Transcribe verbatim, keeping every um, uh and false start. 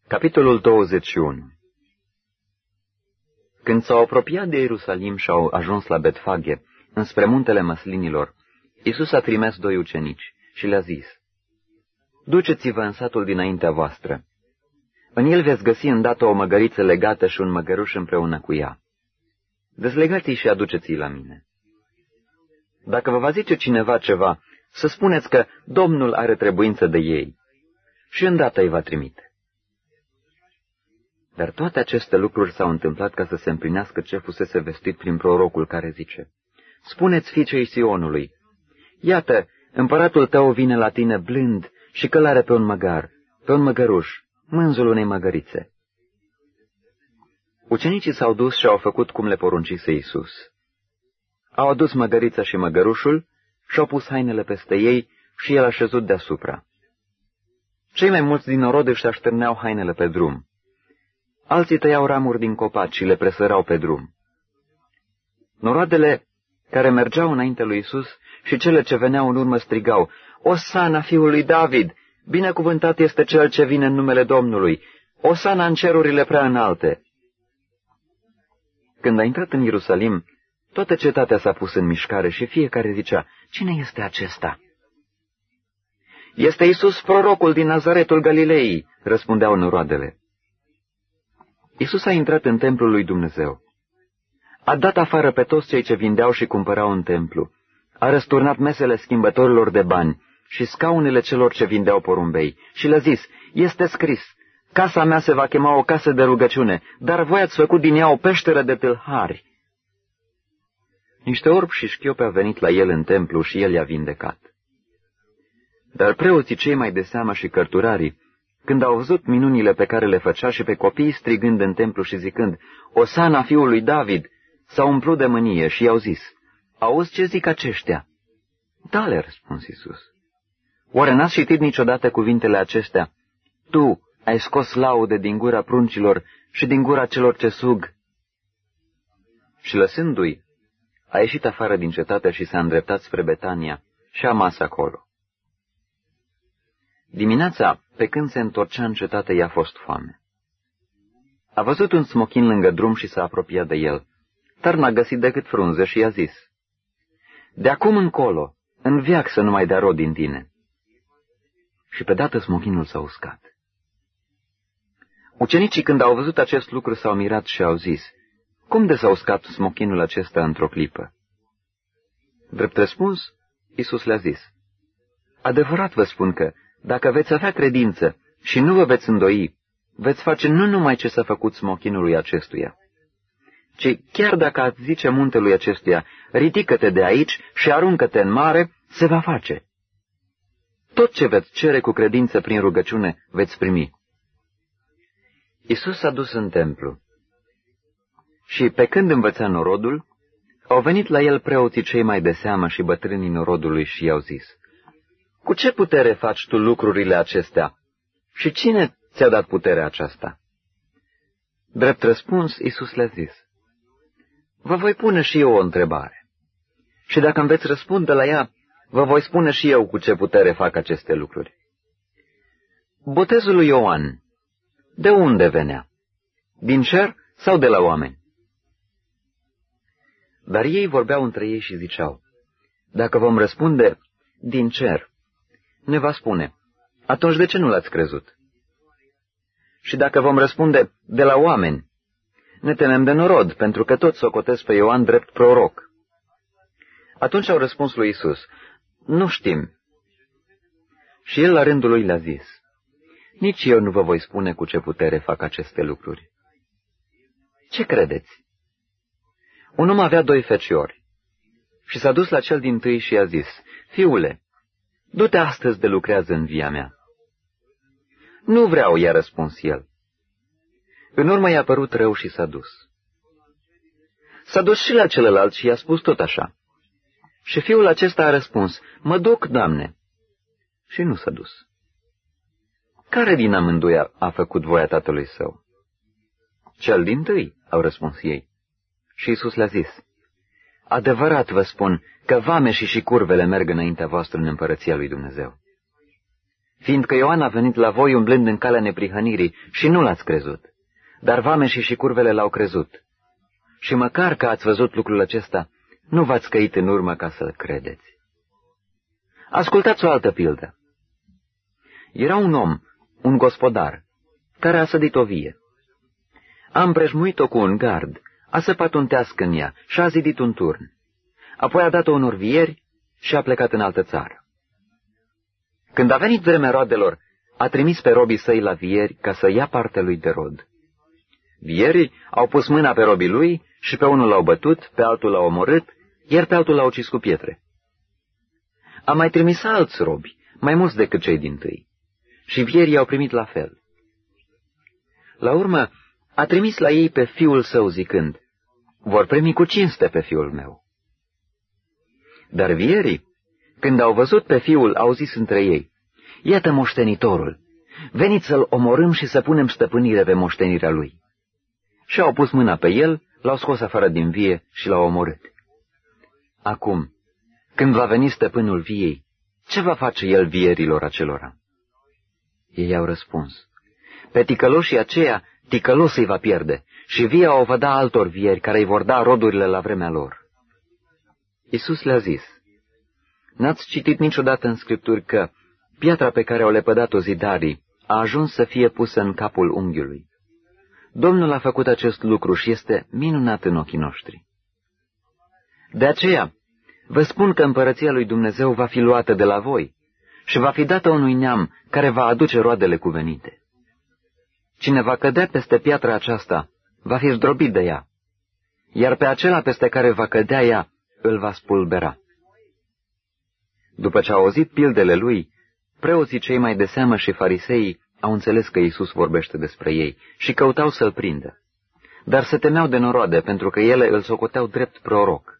Capitolul douăzeci și unu. Când s-au apropiat de Ierusalim și au ajuns la Betfage, înspre muntele Măslinilor, Iisus a trimis doi ucenici și le-a zis: Duceți-vă în satul dinaintea voastră. În el veți găsi îndată o măgăriță legată și un măgăruș împreună cu ea. Dezlegați-i și aduceți-i la mine. Dacă vă va zice cineva ceva, să spuneți că Domnul are trebuință de ei și îndată îi va trimite. Dar toate aceste lucruri s-au întâmplat ca să se împlinească ce fusese vestit prin prorocul care zice: Spuneți fiicei Sionului: Iată, împăratul tău vine la tine blând și călare pe un măgar, pe un măgăruș, mânzul unei măgărițe. Ucenicii s-au dus și au făcut cum le poruncise Iisus. Au adus măgărița și măgărușul și-au pus hainele peste ei și el a șezut deasupra. Cei mai mulți din norod își așterneau hainele pe drum. Alții tăiau ramuri din copaci și le presărau pe drum. Noroadele care mergeau înainte lui Iisus și cele ce veneau în urmă strigau: Osana fiului David! Binecuvântat este cel ce vine în numele Domnului! Osana în cerurile prea înalte! Când a intrat în Ierusalim, toată cetatea s-a pus în mișcare și fiecare zicea: Cine este acesta? Este Iisus, prorocul din Nazaretul Galilei, răspundeau noroadele. Iisus a intrat în templul lui Dumnezeu. A dat afară pe toți cei ce vindeau și cumpărau în templu. A răsturnat mesele schimbătorilor de bani și scaunele celor ce vindeau porumbei și le-a zis: Este scris: Casa mea se va chema o casă de rugăciune, dar voi ați făcut din ea o peșteră de tâlhari. Niște orbi și șchiopi au venit la el în templu și el i-a vindecat. Dar preoții cei mai de seamă și cărturarii, când au văzut minunile pe care le făcea și pe copiii strigând în templu și zicând: Osana fiului David, s-au umplut de mânie și i-au zis: Auzi ce zic aceștia? Da, le-a răspuns Iisus. Oare n-ați citit niciodată cuvintele acestea? Tu ai scos laude din gura pruncilor și din gura celor ce sug. Și lăsându-i, a ieșit afară din cetate și s-a îndreptat spre Betania și a mas acolo. Dimineața, pe când se întorcea în cetate, i-a fost foame. A văzut un smochin lângă drum și s-a apropiat de el, dar n-a găsit decât frunze și i-a zis: De acum încolo, în veac să nu mai dea rod din tine. Și pe dată smochinul s-a uscat. Ucenicii, când au văzut acest lucru, s-au mirat și au zis: Cum de s-a uscat smochinul acesta într-o clipă? Drept răspuns, Iisus le-a zis: Adevărat vă spun că, dacă veți avea credință și nu vă veți îndoi, veți face nu numai ce s-a făcut smochinului acestuia, ci chiar dacă ați zice muntelui acestuia: Ridică-te de aici și aruncă-te în mare, se va face. Tot ce veți cere cu credință prin rugăciune, veți primi. Iisus s-a dus în templu și, pe când învăța norodul, au venit la el preoții cei mai de seamă și bătrânii norodului și i-au zis: Cu ce putere faci tu lucrurile acestea? Și cine ți-a dat puterea aceasta? Drept răspuns, Iisus le-a zis: Vă voi pune și eu o întrebare. Și dacă îmi veți răspunde la ea, vă voi spune și eu cu ce putere fac aceste lucruri. Botezul lui Ioan, de unde venea? Din cer sau de la oameni? Dar ei vorbeau între ei și ziceau: Dacă vom răspunde: Din cer, ne va spune: Atunci de ce nu l-ați crezut? Și dacă vom răspunde: De la oameni, ne temem de norod, pentru că toți socotesc pe Ioan drept proroc. Atunci au răspuns lui Iisus: Nu știm. Și el la rândul lui le-a zis: Nici eu nu vă voi spune cu ce putere fac aceste lucruri. Ce credeți? Un om avea doi feciori și s-a dus la cel dintâi și i-a zis: Fiule, du-te astăzi de lucrează în via mea. Nu vreau, i-a răspuns el. În urmă i-a părut rău și s-a dus. S-a dus și la celălalt și i-a spus tot așa. Și fiul acesta a răspuns: Mă duc, Doamne. Și nu s-a dus. Care din amândoi a, a făcut voia tatălui său? Cel dintâi, au răspuns ei. Și Iisus le-a zis: Adevărat vă spun că vameșii și curvele merg înaintea voastră în împărăția lui Dumnezeu. fiindcă Ioan a venit la voi umblând în calea neprihănirii și nu l-ați crezut, dar vameșii și curvele l-au crezut. Și măcar că ați văzut lucrul acesta, nu v-ați căit în urmă ca să-l credeți. Ascultați o altă pildă. Era un om, un gospodar, care a sădit o vie. A împrejmuit-o cu un gard, a săpat un teasc în ea și a zidit un turn. Apoi a dat-o unor vieri și a plecat în altă țară. Când a venit vremea roadelor, a trimis pe robii săi la vieri ca să ia partea lui de rod. Vierii au pus mâna pe robii lui și pe unul l-au bătut, pe altul l-au omorât, iar pe altul l-au ucis cu pietre. A mai trimis alți robi, mai mulți decât cei dintâi, și vierii au primit la fel. La urmă, a trimis la ei pe fiul său zicând, vor primi cu cinste pe fiul meu. Dar vierii, când au văzut pe fiul, au zis între ei, iată moștenitorul, veniți să-l omorâm și să punem stăpânire pe moștenirea lui. Și au pus mâna pe el, l-au scos afară din vie și l-au omorât. Acum, când va veni stăpânul viei, ce va face el vierilor acelora? Ei au răspuns, pe ticăloșii aceia, ticălos îi va pierde și via o va da altor vieri care îi vor da rodurile la vremea lor. Iisus le-a zis, n-ați citit niciodată în Scripturi că piatra pe care au lepădat-o zidarii a ajuns să fie pusă în capul unghiului? Domnul a făcut acest lucru și este minunat în ochii noștri. De aceea, vă spun că împărăția lui Dumnezeu va fi luată de la voi și va fi dată unui neam care va aduce roadele cuvenite. Cine va cădea peste piatra aceasta, va fi zdrobit de ea, iar pe acela peste care va cădea ea, îl va spulbera. După ce au auzit pildele lui, preoții cei mai de seamă și fariseii au înțeles că Iisus vorbește despre ei și căutau să-l prindă, dar se temeau de noroade pentru că ele îl socoteau drept proroc.